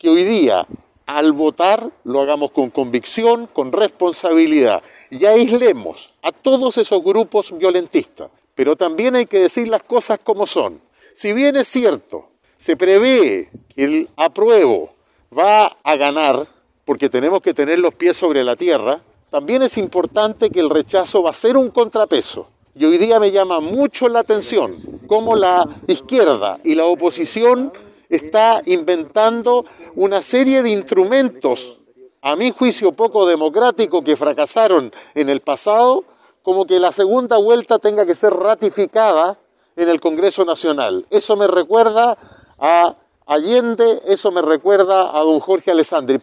que hoy día, al votar, lo hagamos con convicción, con responsabilidad y aislemos a todos esos grupos violentistas. Pero también hay que decir las cosas como son. Si bien es cierto, se prevé que el apruebo va a ganar, porque tenemos que tener los pies sobre la tierra, también es importante que el rechazo va a ser un contrapeso. Y hoy día me llama mucho la atención cómo la izquierda y la oposición está inventando una serie de instrumentos, a mi juicio poco democráticos, que fracasaron en el pasado, como que la segunda vuelta tenga que ser ratificada en el Congreso Nacional. Eso me recuerda a Allende, eso me recuerda a don Jorge Alessandri.